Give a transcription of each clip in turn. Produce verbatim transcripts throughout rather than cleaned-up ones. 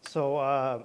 So, uh,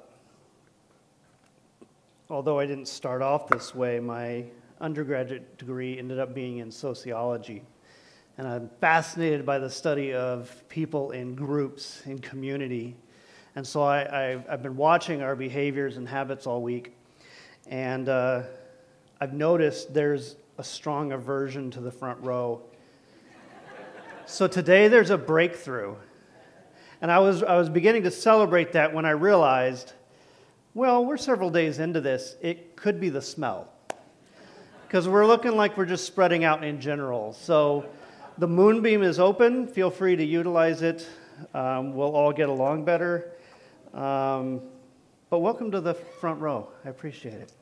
although I didn't start off this way, my undergraduate degree ended up being in sociology. And I'm fascinated by the study of people in groups, in community. And so I, I, I've been watching our behaviors and habits all week. And uh, I've noticed there's a strong aversion to the front row. So today there's a breakthrough. And I was I was beginning to celebrate that when I realized, well, we're several days into this. It could be the smell. Because we're looking like we're just spreading out in general. So the moonbeam is open. Feel free to utilize it. Um, we'll all get along better. Um, but welcome to the front row. I appreciate it.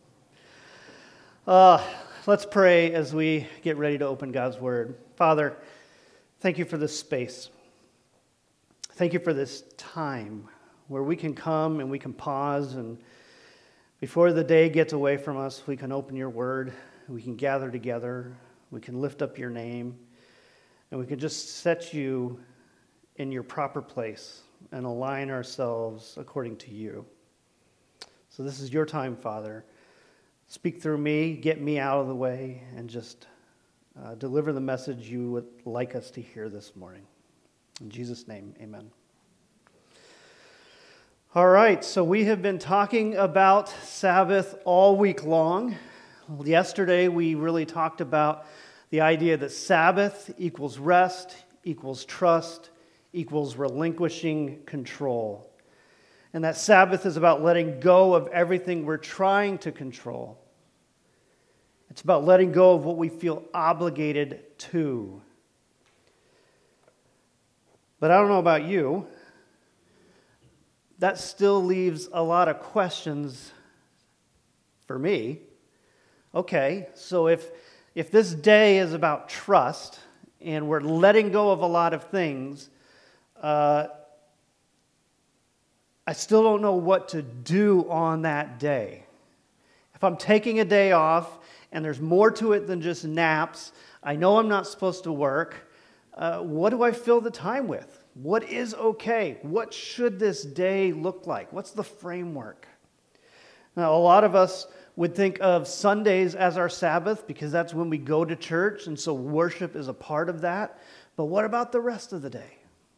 Uh, let's pray as we get ready to open God's Word. Father, thank you for this space. Thank you for this time where we can come and we can pause, and before the day gets away from us, we can open your word, we can gather together, we can lift up your name, and we can just set you in your proper place and align ourselves according to you. So this is your time, Father. Speak through me, get me out of the way, and just uh, deliver the message you would like us to hear this morning. In Jesus' name, amen. All right, so we have been talking about Sabbath all week long. Yesterday, we really talked about the idea that Sabbath equals rest, equals trust, equals relinquishing control. And that Sabbath is about letting go of everything we're trying to control. It's about letting go of what we feel obligated to. But I don't know about you, that still leaves a lot of questions for me. Okay, so if if this day is about trust and we're letting go of a lot of things, uh, I still don't know what to do on that day. If I'm taking a day off and there's more to it than just naps, I know I'm not supposed to work. Uh, what do I fill the time with? What is okay? What should this day look like? What's the framework? Now, a lot of us would think of Sundays as our Sabbath because that's when we go to church, and so worship is a part of that. But what about the rest of the day?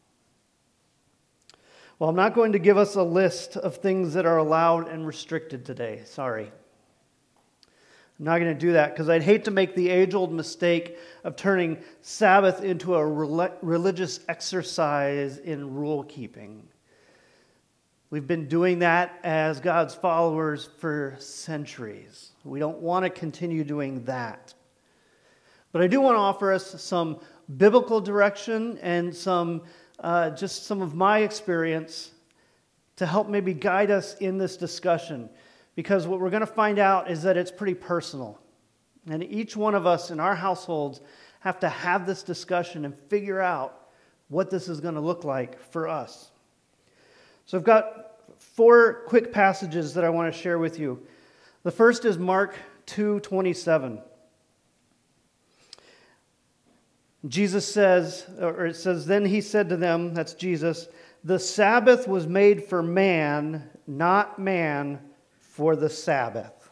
Well, I'm not going to give us a list of things that are allowed and restricted today. Sorry. I'm not going to do that because I'd hate to make the age-old mistake of turning Sabbath into a religious exercise in rule-keeping. We've been doing that as God's followers for centuries. We don't want to continue doing that. But I do want to offer us some biblical direction and some uh, just some of my experience to help maybe guide us in this discussion. Because what we're going to find out is that it's pretty personal. And each one of us in our households have to have this discussion and figure out what this is going to look like for us. So I've got four quick passages that I want to share with you. The first is Mark two twenty-seven. Jesus says, or it says, "Then he said to them," that's Jesus, "the Sabbath was made for man, not man for the Sabbath."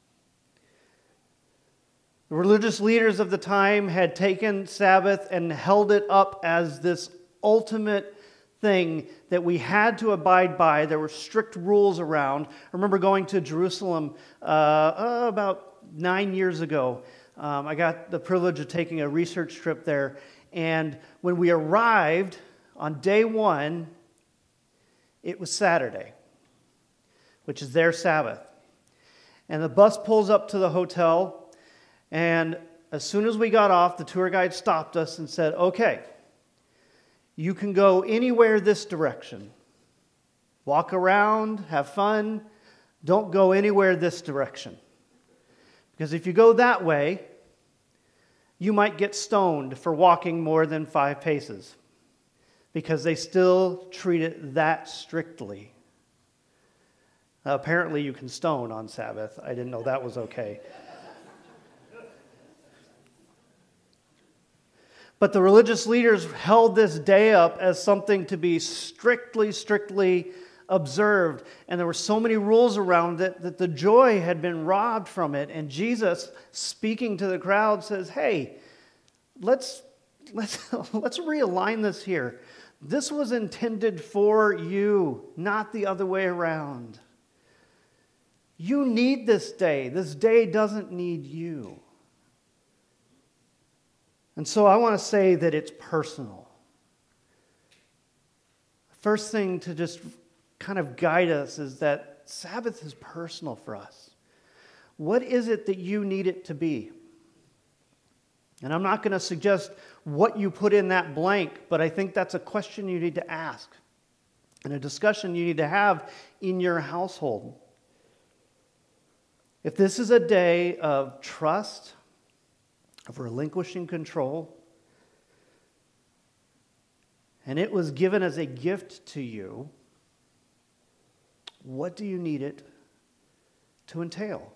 The religious leaders of the time had taken Sabbath and held it up as this ultimate thing that we had to abide by. There were strict rules around. I remember going to Jerusalem uh, uh, about nine years ago. Um, I got the privilege of taking a research trip there. And when we arrived on day one, it was Saturday, which is their Sabbath. And the bus pulls up to the hotel, and as soon as we got off, the tour guide stopped us and said, "Okay, you can go anywhere this direction. Walk around, have fun. Don't go anywhere this direction. Because if you go that way, you might get stoned for walking more than five paces." Because they still treat it that strictly. Uh, apparently you can stone on Sabbath. I didn't know that was okay. But the religious leaders held this day up as something to be strictly, strictly observed. And there were so many rules around it that the joy had been robbed from it. And Jesus, speaking to the crowd, says, hey, let's, let's, let's realign this here. This was intended for you, not the other way around. You need this day. This day doesn't need you. And so I want to say that it's personal. First thing to just kind of guide us is that Sabbath is personal for us. What is it that you need it to be? And I'm not going to suggest what you put in that blank, but I think that's a question you need to ask and a discussion you need to have in your household. If this is a day of trust, of relinquishing control, and it was given as a gift to you, what do you need it to entail?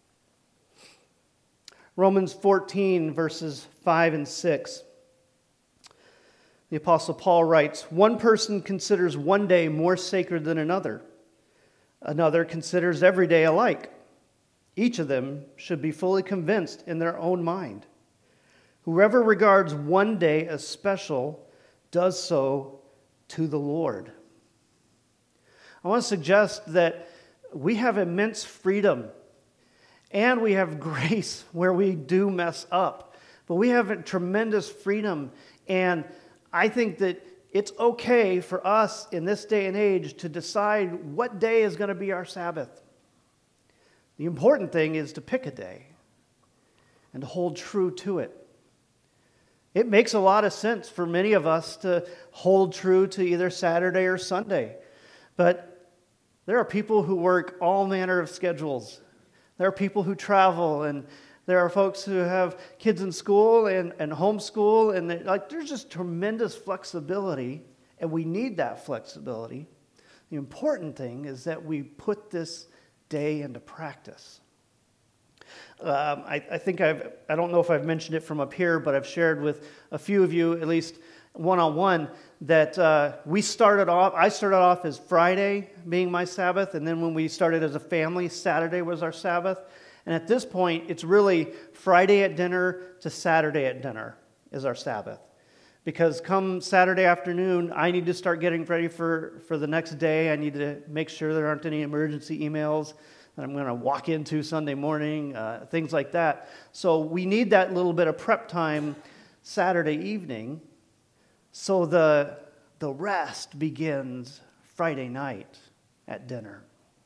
Romans fourteen, verses five and six. The Apostle Paul writes, one person considers one day more sacred than another. Another considers every day alike. Each of them should be fully convinced in their own mind. Whoever regards one day as special does so to the Lord. I want to suggest that we have immense freedom and we have grace where we do mess up. But we have a tremendous freedom, and I think that it's okay for us in this day and age to decide what day is going to be our Sabbath. The important thing is to pick a day and to hold true to it. It makes a lot of sense for many of us to hold true to either Saturday or Sunday. But there are people who work all manner of schedules. There are people who travel, and there are folks who have kids in school and, and homeschool, and they, like there's just tremendous flexibility, and we need that flexibility. The important thing is that we put this day into practice. Um, I, I think I've, I don't know if I've mentioned it from up here, but I've shared with a few of you, at least one-on-one, that uh, we started off, I started off as Friday being my Sabbath, and then when we started as a family, Saturday was our Sabbath. And at this point, it's really Friday at dinner to Saturday at dinner is our Sabbath. Because come Saturday afternoon, I need to start getting ready for, for the next day. I need to make sure there aren't any emergency emails that I'm going to walk into Sunday morning, uh, things like that. So we need that little bit of prep time Saturday evening, so the, the rest begins Friday night at dinner.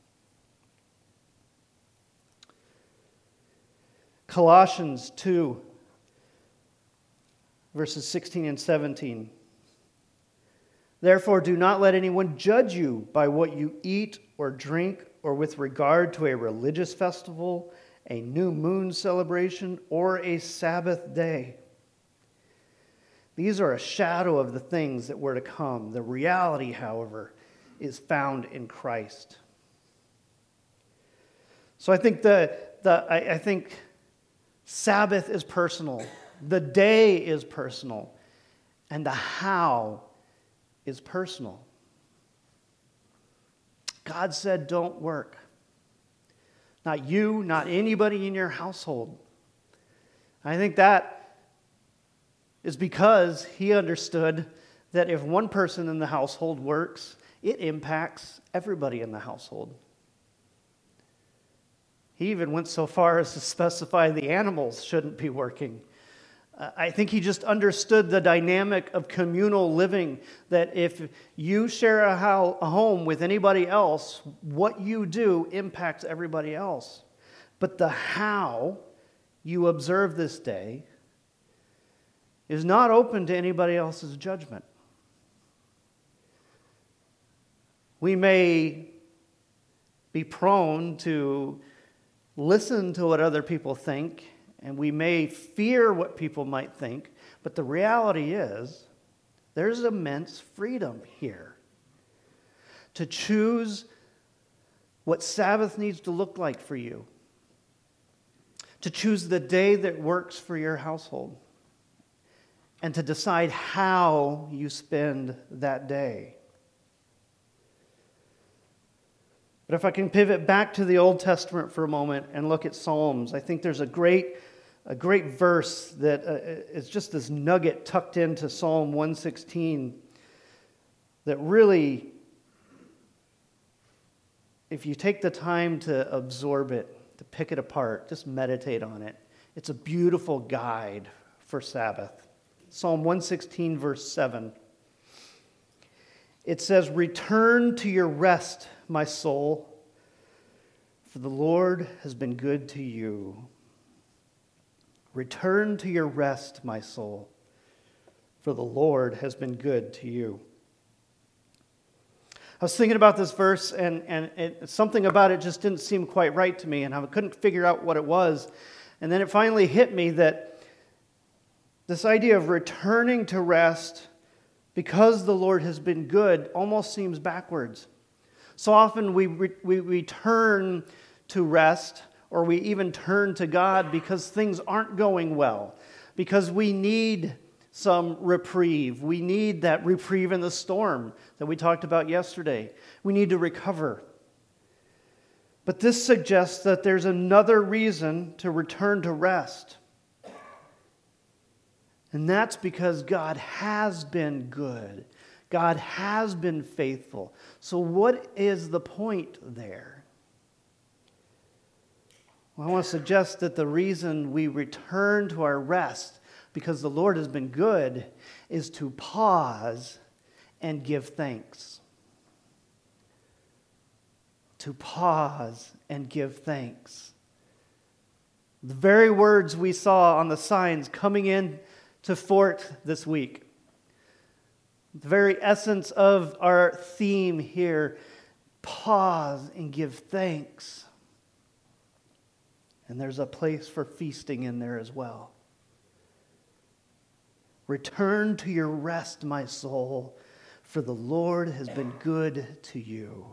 Colossians two, verses sixteen and seventeen. Therefore, do not let anyone judge you by what you eat or drink, or with regard to a religious festival, a new moon celebration, or a Sabbath day. These are a shadow of the things that were to come. The reality, however, is found in Christ. So I think the, the I, I think Sabbath is personal. The day is personal. And the how is personal. God said, don't work. Not you, not anybody in your household. I think that is because he understood that if one person in the household works, it impacts everybody in the household. He even went so far as to specify the animals shouldn't be working. Uh, I think he just understood the dynamic of communal living, that if you share a, ho- a home with anybody else, what you do impacts everybody else. But the how you observe this day is not open to anybody else's judgment. We may be prone to listen to what other people think, and we may fear what people might think, but the reality is there's immense freedom here to choose what Sabbath needs to look like for you, to choose the day that works for your household, and to decide how you spend that day. But if I can pivot back to the Old Testament for a moment and look at Psalms, I think there's a great, a great verse that uh, is just this nugget tucked into Psalm one sixteen that really, if you take the time to absorb it, to pick it apart, just meditate on it, it's a beautiful guide for Sabbath. Psalm one sixteen, verse seven. It says, "Return to your rest, my soul, for the Lord has been good to you." Return to your rest, my soul, for the Lord has been good to you. I was thinking about this verse, and, and it, something about it just didn't seem quite right to me, and I couldn't figure out what it was. And then it finally hit me that this idea of returning to rest because the Lord has been good almost seems backwards. So often we, re, we return to rest, or we even turn to God because things aren't going well, because we need some reprieve. We need that reprieve in the storm that we talked about yesterday. We need to recover. But this suggests that there's another reason to return to rest. And that's because God has been good. God has been faithful. So what is the point there? Well, I want to suggest that the reason we return to our rest, because the Lord has been good, is to pause and give thanks. To pause and give thanks. The very words we saw on the signs coming in to Fort this week. The very essence of our theme here, pause and give thanks. And there's a place for feasting in there as well. Return to your rest, my soul, for the Lord has been good to you.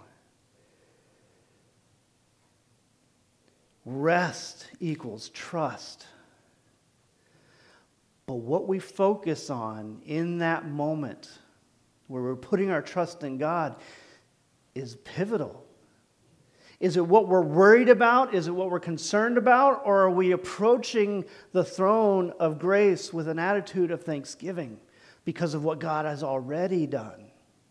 Rest equals trust. But what we focus on in that moment, where we're putting our trust in God, is pivotal. Is it what we're worried about? Is it what we're concerned about? Or are we approaching the throne of grace with an attitude of thanksgiving because of what God has already done?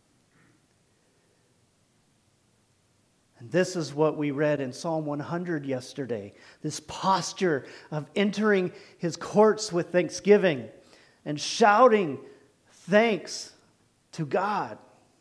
And this is what we read in Psalm one hundred yesterday. This posture of entering his courts with thanksgiving and shouting thanks to God.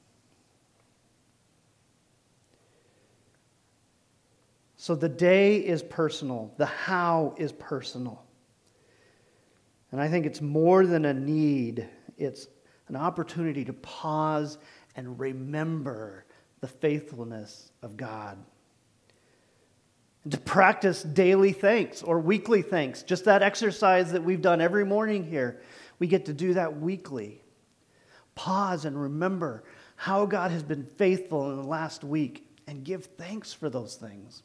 So the day is personal. The how is personal. And I think it's more than a need. It's an opportunity to pause and remember the faithfulness of God. And to practice daily thanks or weekly thanks. Just that exercise that we've done every morning here. We get to do that weekly. Pause and remember how God has been faithful in the last week and give thanks for those things.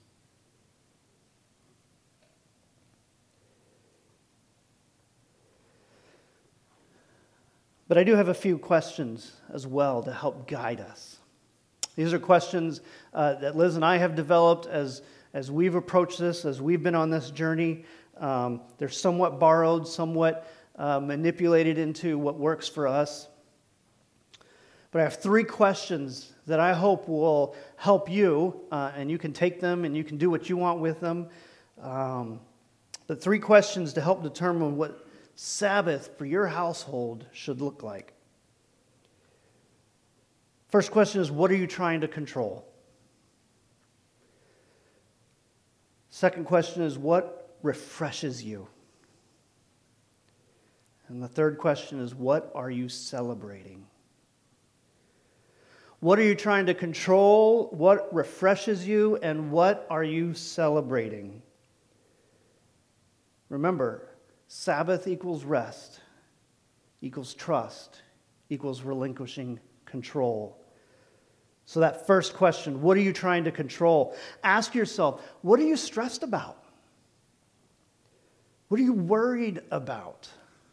But I do have a few questions as well to help guide us. These are questions uh, that Liz and I have developed as, as we've approached this, as we've been on this journey. Um, they're somewhat borrowed, somewhat uh, manipulated into what works for us. But I have three questions that I hope will help you, uh, and you can take them and you can do what you want with them. Um, but three questions to help determine what Sabbath for your household should look like. First question is, what are you trying to control? Second question is, what refreshes you? And the third question is, what are you celebrating? What are you trying to control? What refreshes you? And what are you celebrating? Remember, Sabbath equals rest, equals trust, equals relinquishing control. So that first question, what are you trying to control? Ask yourself, what are you stressed about? What are you worried about?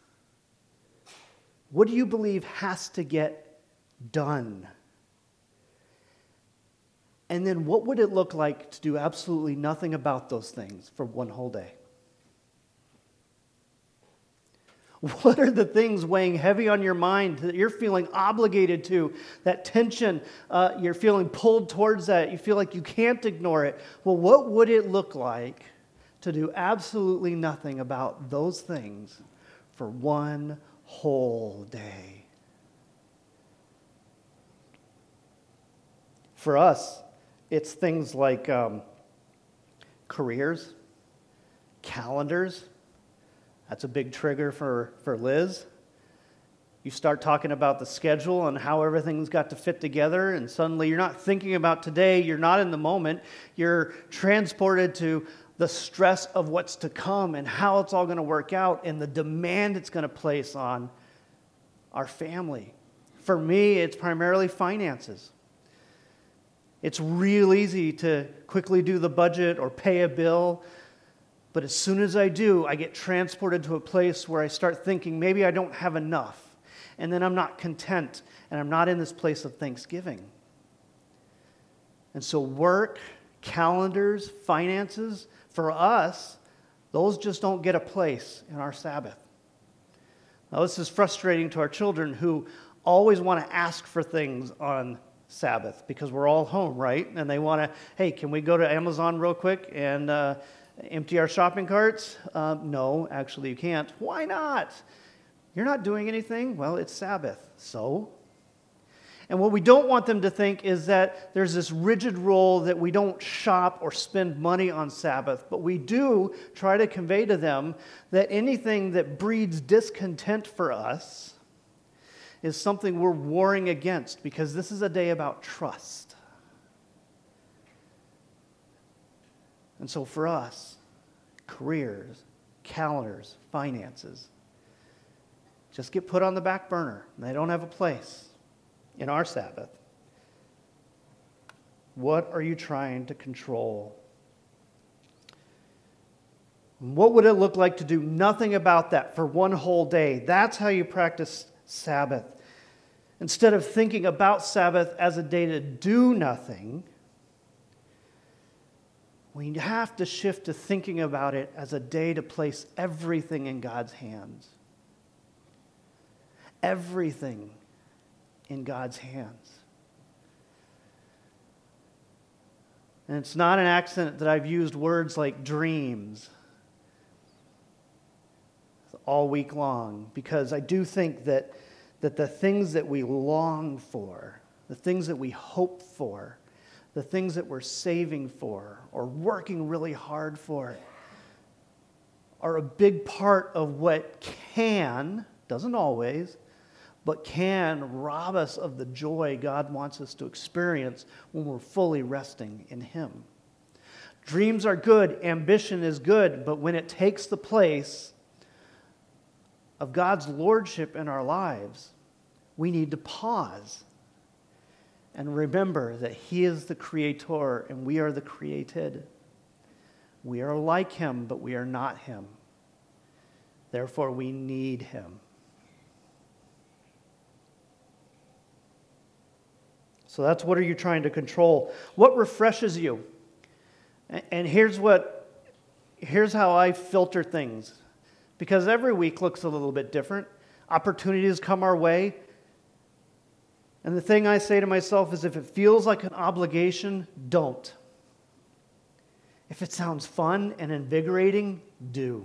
What do you believe has to get done? And then what would it look like to do absolutely nothing about those things for one whole day? What are the things weighing heavy on your mind that you're feeling obligated to, that tension, uh, you're feeling pulled towards that, you feel like you can't ignore it? Well, what would it look like to do absolutely nothing about those things for one whole day? For us, it's things like um, careers, calendars. That's a big trigger for, for Liz. You start talking about the schedule and how everything's got to fit together, and suddenly you're not thinking about today, you're not in the moment, you're transported to the stress of what's to come and how it's all going to work out and the demand it's going to place on our family. For me, it's primarily finances. It's real easy to quickly do the budget or pay a bill. But as soon as I do, I get transported to a place where I start thinking maybe I don't have enough. And then I'm not content. And I'm not in this place of thanksgiving. And so work, calendars, finances, for us, those just don't get a place in our Sabbath. Now this is frustrating to our children who always want to ask for things on Sabbath because we're all home, right? And they want to, hey, can we go to Amazon real quick and Uh, empty our shopping carts? Um, no, actually you can't. Why not? You're not doing anything? Well, it's Sabbath. So? And what we don't want them to think is that there's this rigid rule that we don't shop or spend money on Sabbath, but we do try to convey to them that anything that breeds discontent for us is something we're warring against, because this is a day about trust. And so for us, careers, calendars, finances, just get put on the back burner. They don't have a place in our Sabbath. What are you trying to control? What would it look like to do nothing about that for one whole day? That's how you practice Sabbath. Instead of thinking about Sabbath as a day to do nothing, we have to shift to thinking about it as a day to place everything in God's hands. Everything in God's hands. And it's not an accident that I've used words like dreams all week long, because I do think that, that the things that we long for, the things that we hope for, the things that we're saving for or working really hard for are a big part of what can, doesn't always, but can rob us of the joy God wants us to experience when we're fully resting in Him. Dreams are good, ambition is good, but when it takes the place of God's lordship in our lives, we need to pause and remember that He is the creator and we are the created. We are like Him, but we are not Him. Therefore, we need Him. So that's what are you trying to control? What refreshes you? And here's what, here's how I filter things. Because every week looks a little bit different. Opportunities come our way. And the thing I say to myself is, if it feels like an obligation, don't. If it sounds fun and invigorating, do.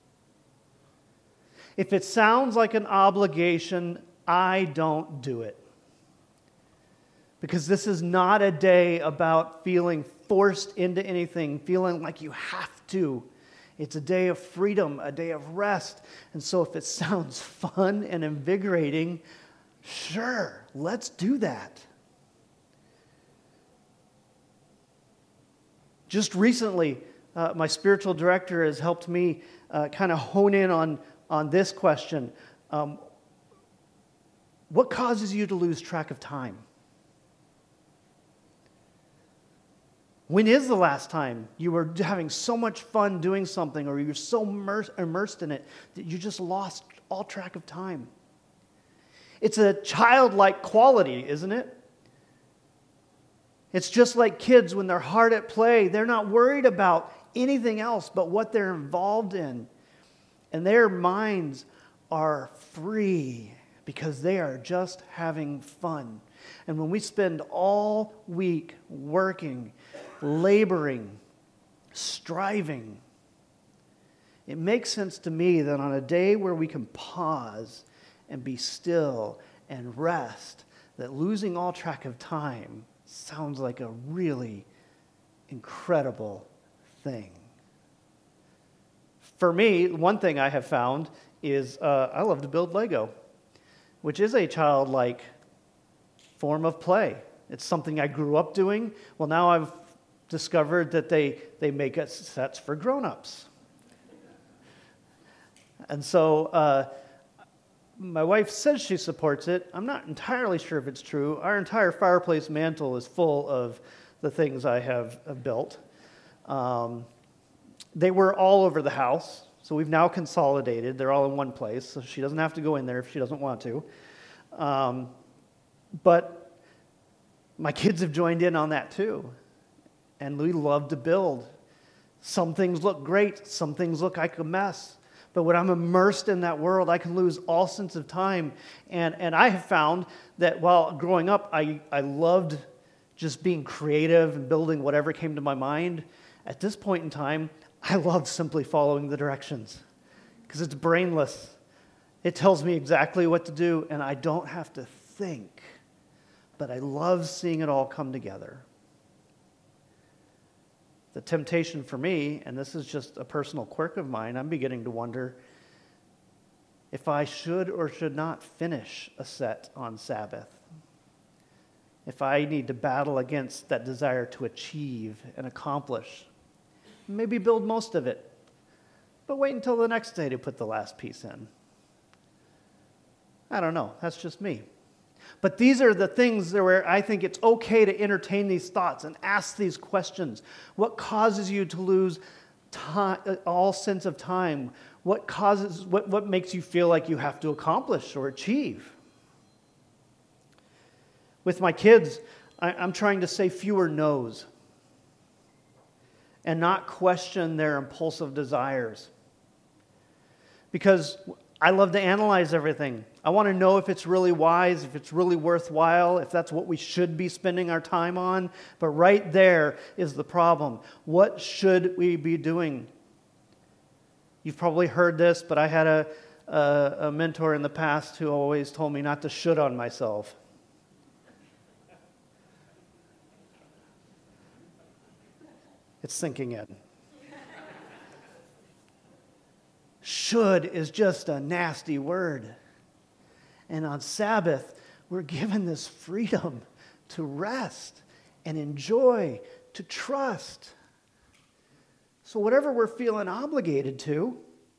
If it sounds like an obligation, I don't do it. Because this is not a day about feeling forced into anything, feeling like you have to. It's a day of freedom, a day of rest. And so if it sounds fun and invigorating, sure, let's do that. Just recently, uh, my spiritual director has helped me uh, kind of hone in on, on this question. Um, what causes you to lose track of time? When is the last time you were having so much fun doing something, or you're so immersed, immersed in it that you just lost all track of time? It's a childlike quality, isn't it? It's just like kids when they're hard at play. They're not worried about anything else but what they're involved in. And their minds are free because they are just having fun. And when we spend all week working, laboring, striving, it makes sense to me that on a day where we can pause and be still and rest, that losing all track of time sounds like a really incredible thing. For me, one thing I have found is uh, I love to build Lego, which is a childlike form of play. It's something I grew up doing. Well, now I've discovered that they, they make it sets for grown-ups. And so uh, my wife says she supports it. I'm not entirely sure if it's true. Our entire fireplace mantle is full of the things I have, have built. Um, they were all over the house, so we've now consolidated. They're all in one place, so she doesn't have to go in there if she doesn't want to. Um, but my kids have joined in on that too, and we love to build. Some things look great, some things look like a mess. But when I'm immersed in that world, I can lose all sense of time. And, and I have found that while growing up, I, I loved just being creative and building whatever came to my mind. At this point in time, I love simply following the directions because it's brainless. It tells me exactly what to do, and I don't have to think. But I love seeing it all come together. The temptation for me, and this is just a personal quirk of mine, I'm beginning to wonder if I should or should not finish a set on Sabbath. If I need to battle against that desire to achieve and accomplish. Maybe build most of it, but wait until the next day to put the last piece in. I don't know. That's just me. But these are the things where I think it's okay to entertain these thoughts and ask these questions. What causes you to lose time, all sense of time? What causes, what, what makes you feel like you have to accomplish or achieve? With my kids, I, I'm trying to say fewer no's and not question their impulsive desires. Because I love to analyze everything. I want to know if it's really wise, if it's really worthwhile, if that's what we should be spending our time on. But right there is the problem. What should we be doing? You've probably heard this, but I had a, a, a mentor in the past who always told me not to should on myself. It's sinking in. Should is just a nasty word. And on Sabbath, we're given this freedom to rest and enjoy, to trust. So whatever we're feeling obligated to,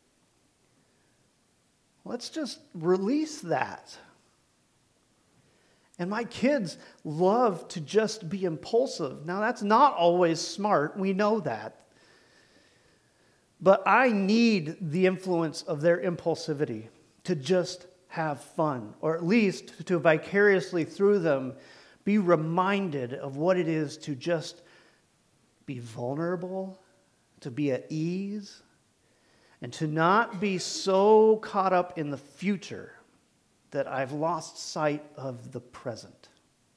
let's just release that. And my kids love to just be impulsive. Now, that's not always smart. We know that. But I need the influence of their impulsivity to just have fun, or at least to vicariously through them be reminded of what it is to just be vulnerable, to be at ease, and to not be so caught up in the future that I've lost sight of the present.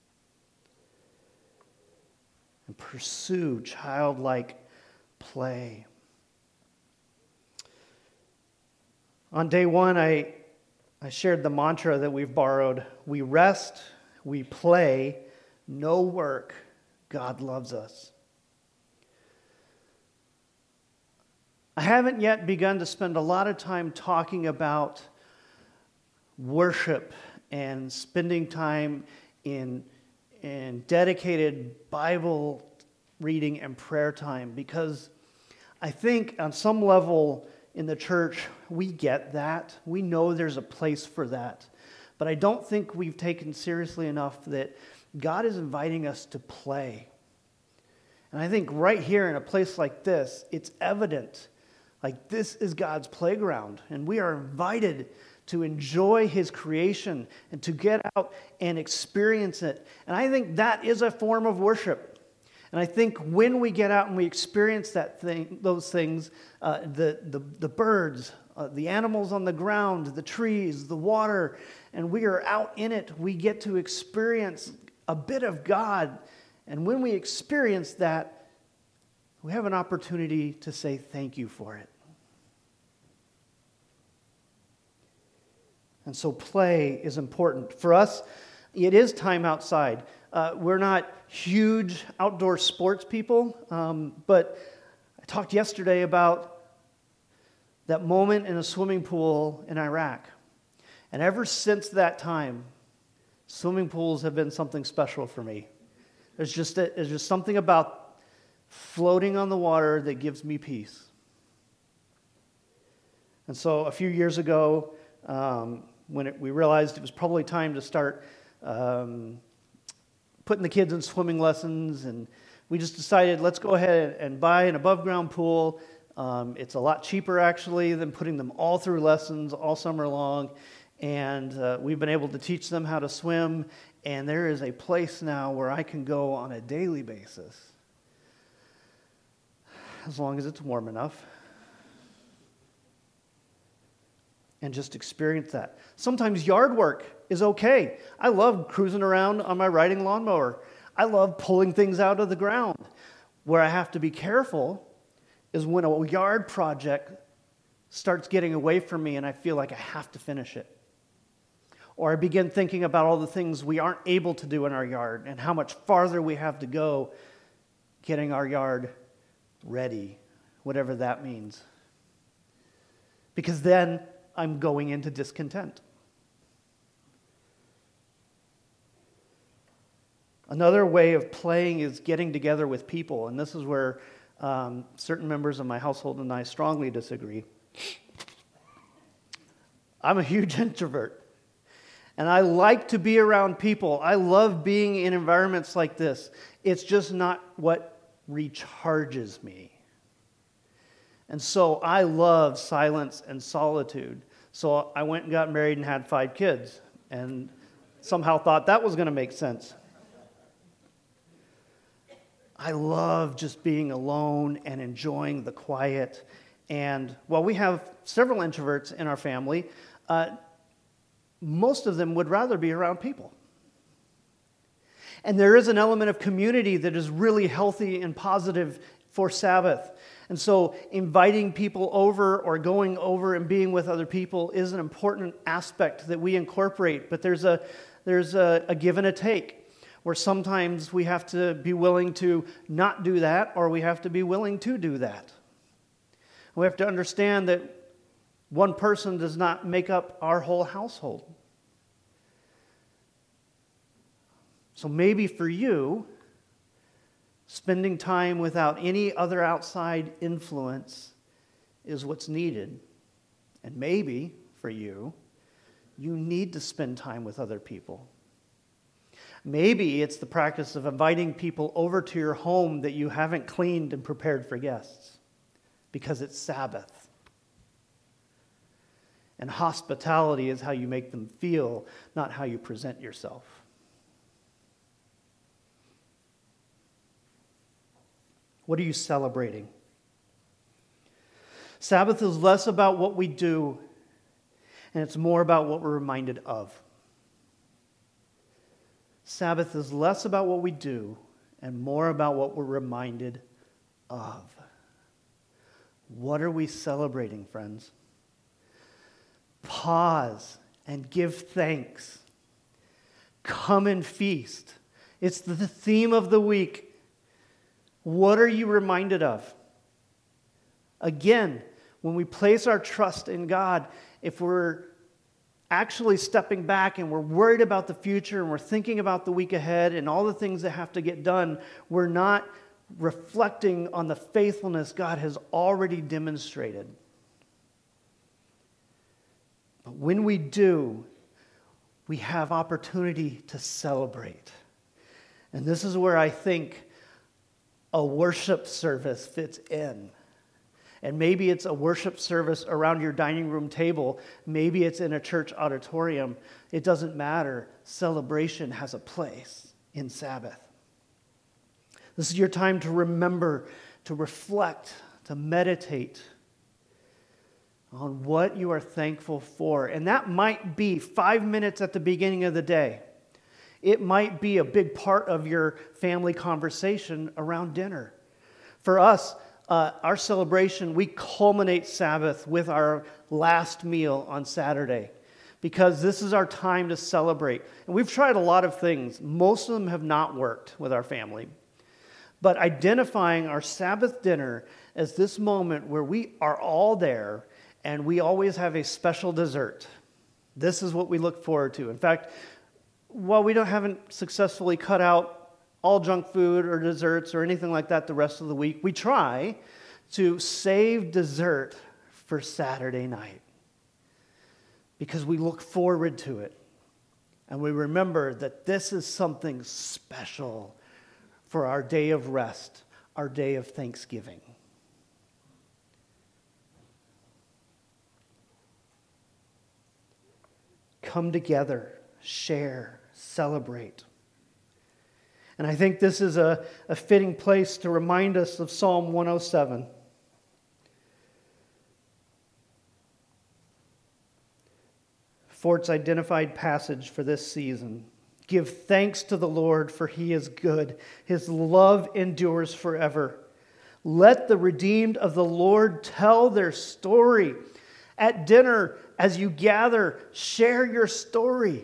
And pursue childlike play. On day one, I, I shared the mantra that we've borrowed. We rest, we play, no work, God loves us. I haven't yet begun to spend a lot of time talking about worship and spending time in, in dedicated Bible reading and prayer time, because I think on some level in the church, we get that. We know there's a place for that. But I don't think we've taken seriously enough that God is inviting us to play. And I think right here in a place like this, it's evident, like this is God's playground. And we are invited to enjoy his creation and to get out and experience it. And I think that is a form of worship. And I think when we get out and we experience that thing, those things, uh, the, the, the birds, uh, the animals on the ground, the trees, the water, and we are out in it, we get to experience a bit of God. And when we experience that, we have an opportunity to say thank you for it. And so play is important. For us, it is time outside. Uh, we're not huge outdoor sports people, um, but I talked yesterday about that moment in a swimming pool in Iraq. And ever since that time, swimming pools have been something special for me. There's just, a, there's just something about floating on the water that gives me peace. And so a few years ago, um, when it, we realized it was probably time to start um, putting the kids in swimming lessons, and we just decided, let's go ahead and buy an above-ground pool. Um, it's a lot cheaper, actually, than putting them all through lessons all summer long, and uh, we've been able to teach them how to swim, and there is a place now where I can go on a daily basis, as long as it's warm enough, and just experience that. Sometimes yard work is okay. I love cruising around on my riding lawnmower. I love pulling things out of the ground. Where I have to be careful is when a yard project starts getting away from me and I feel like I have to finish it. Or I begin thinking about all the things we aren't able to do in our yard and how much farther we have to go getting our yard ready, whatever that means. Because then I'm going into discontent. Another way of playing is getting together with people, and this is where um, certain members of my household and I strongly disagree. I'm a huge introvert, and I like to be around people. I love being in environments like this. It's just not what recharges me. And so I love silence and solitude. So I went and got married and had five kids, and somehow thought that was going to make sense. I love just being alone and enjoying the quiet. And while we have several introverts in our family, uh, most of them would rather be around people. And there is an element of community that is really healthy and positive for Sabbath. And so inviting people over or going over and being with other people is an important aspect that we incorporate. But there's a, there's a, a give and a take, where sometimes we have to be willing to not do that, or we have to be willing to do that. We have to understand that one person does not make up our whole household. So maybe for you, spending time without any other outside influence is what's needed. And maybe for you, you need to spend time with other people. Maybe it's the practice of inviting people over to your home that you haven't cleaned and prepared for guests because it's Sabbath. And hospitality is how you make them feel, not how you present yourself. What are you celebrating? Sabbath is less about what we do, and it's more about what we're reminded of. Sabbath is less about what we do and more about what we're reminded of. What are we celebrating, friends? Pause and give thanks. Come and feast. It's the theme of the week. What are you reminded of? Again, when we place our trust in God, if we're actually stepping back and we're worried about the future and we're thinking about the week ahead and all the things that have to get done, we're not reflecting on the faithfulness God has already demonstrated. But when we do, we have opportunity to celebrate. And this is where I think a worship service fits in. And maybe it's a worship service around your dining room table. Maybe it's in a church auditorium. It doesn't matter. Celebration has a place in Sabbath. This is your time to remember, to reflect, to meditate on what you are thankful for. And that might be five minutes at the beginning of the day. It might be a big part of your family conversation around dinner. For us, uh, our celebration, we culminate Sabbath with our last meal on Saturday, because this is our time to celebrate. And we've tried a lot of things. Most of them have not worked with our family. But identifying our Sabbath dinner as this moment where we are all there and we always have a special dessert. This is what we look forward to. In fact, while we don't haven't successfully cut out all junk food or desserts or anything like that the rest of the week, we try to save dessert for Saturday night because we look forward to it. And we remember that this is something special for our day of rest, our day of thanksgiving. Come together, share, celebrate. And I think this is a, a fitting place to remind us of Psalm one oh seven. Fort's identified passage for this season. Give thanks to the Lord, for he is good. His love endures forever. Let the redeemed of the Lord tell their story. At dinner, as you gather, share your story.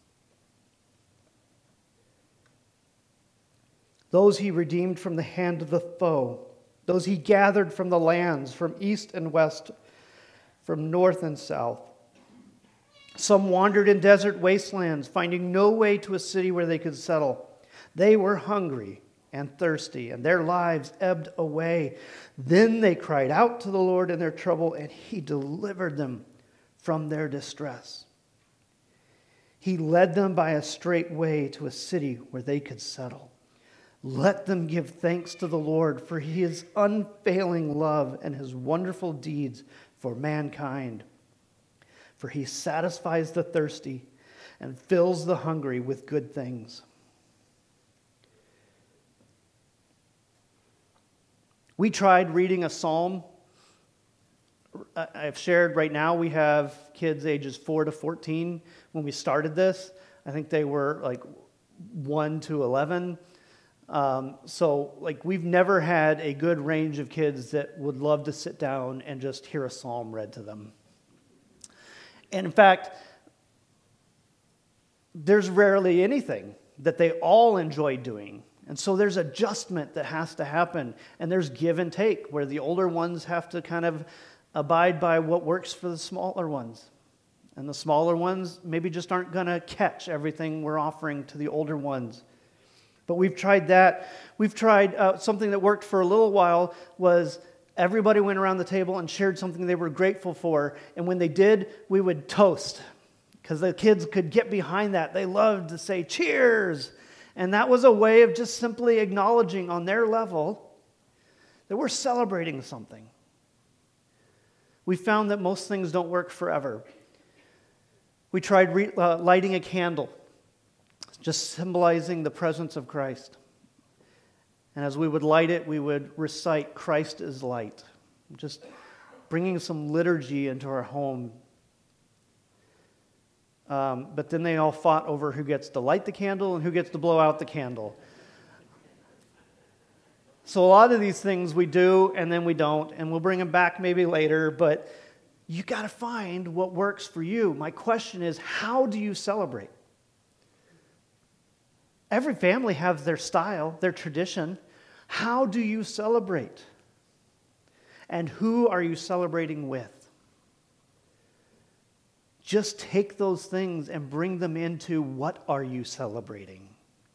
Those he redeemed from the hand of the foe. Those he gathered from the lands, from east and west, from north and south. Some wandered in desert wastelands, finding no way to a city where they could settle. They were hungry and thirsty, and their lives ebbed away. Then they cried out to the Lord in their trouble, and he delivered them from their distress. He led them by a straight way to a city where they could settle. Let them give thanks to the Lord for his unfailing love and his wonderful deeds for mankind. For he satisfies the thirsty and fills the hungry with good things. We tried reading a psalm. I've shared right now we have kids ages four to fourteen. When we started this, I think they were like one to eleven. Um, so like we've never had a good range of kids that would love to sit down and just hear a psalm read to them. And in fact, there's rarely anything that they all enjoy doing. And so there's adjustment that has to happen. And there's give and take, where the older ones have to kind of abide by what works for the smaller ones. And the smaller ones maybe just aren't going to catch everything we're offering to the older ones. But we've tried that. We've tried uh, something that worked for a little while was everybody went around the table and shared something they were grateful for. And when they did, we would toast. Because the kids could get behind that. They loved to say, cheers. And that was a way of just simply acknowledging on their level that we're celebrating something. We found that most things don't work forever. We tried re- uh, lighting a candle, just symbolizing the presence of Christ. And as we would light it, we would recite, Christ is light. Just bringing some liturgy into our home. Um, but then they all fought over who gets to light the candle and who gets to blow out the candle. So a lot of these things we do and then we don't, and we'll bring them back maybe later, but you got to find what works for you. My question is, how do you celebrate? Every family has their style, their tradition. How do you celebrate? And who are you celebrating with? Just take those things and bring them into what are you celebrating?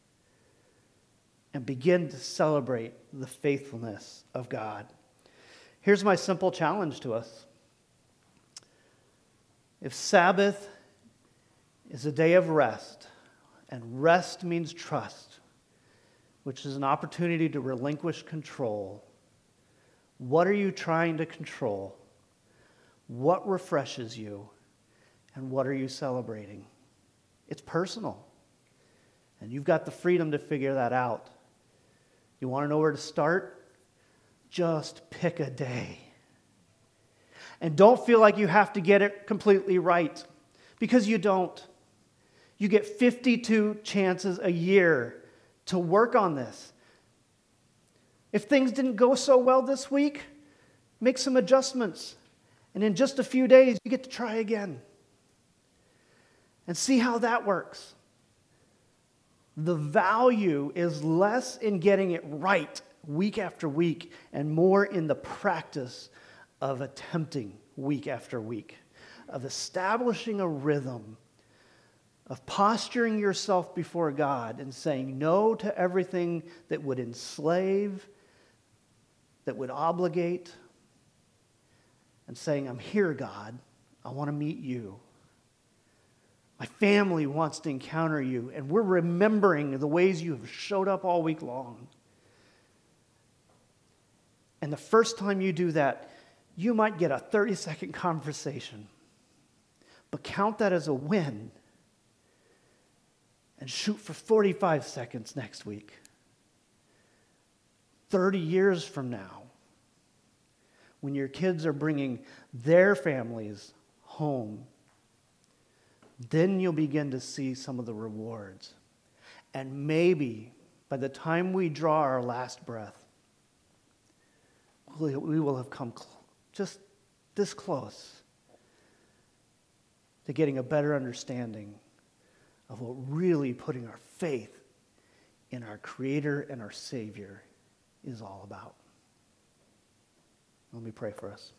And begin to celebrate the faithfulness of God. Here's my simple challenge to us. If Sabbath is a day of rest, and rest means trust, which is an opportunity to relinquish control, What are you trying to control? What refreshes you? And what are you celebrating? It's personal. And you've got the freedom to figure that out. You want to know where to start? Just pick a day. And don't feel like you have to get it completely right, because you don't. You get fifty-two chances a year to work on this. If things didn't go so well this week, make some adjustments. And in just a few days, you get to try again. And see how that works. The value is less in getting it right week after week and more in the practice of attempting week after week, of establishing a rhythm, of posturing yourself before God and saying no to everything that would enslave, that would obligate, and saying, I'm here, God. I want to meet you. My family wants to encounter you, and we're remembering the ways you have showed up all week long. And the first time you do that, you might get a thirty-second conversation. But count that as a win and shoot for forty-five seconds next week. thirty years from now, when your kids are bringing their families home, then you'll begin to see some of the rewards. And maybe by the time we draw our last breath, we will have come cl- just this close to getting a better understanding of what really putting our faith in our Creator and our Savior is all about. Let me pray for us.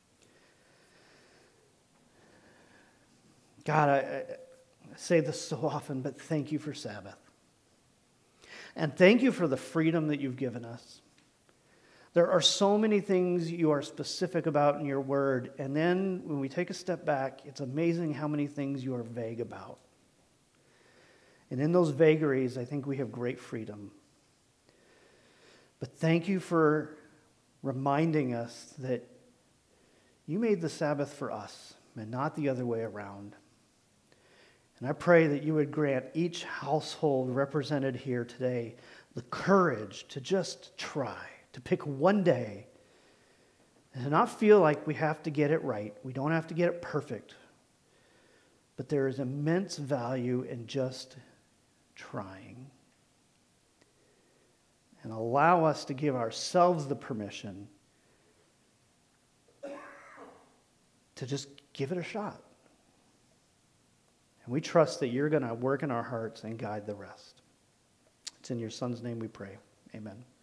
God, I, I say this so often, but thank you for Sabbath. And thank you for the freedom that you've given us. There are so many things you are specific about in your word, and then when we take a step back, it's amazing how many things you are vague about. And in those vagaries, I think we have great freedom. But thank you for reminding us that you made the Sabbath for us and not the other way around. And I pray that you would grant each household represented here today the courage to just try, to pick one day, and to not feel like we have to get it right. We don't have to get it perfect. But there is immense value in just trying. And allow us to give ourselves the permission to just give it a shot. And we trust that you're going to work in our hearts and guide the rest. It's in your Son's name we pray. Amen.